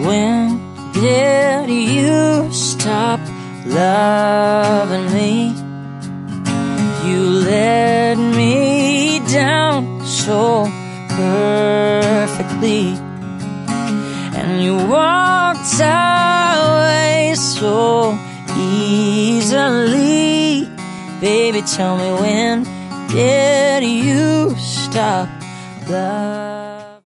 when did you stop loving me? You let me down so perfectly, and you walked away so easily. Baby, tell me, when did you stop loving me?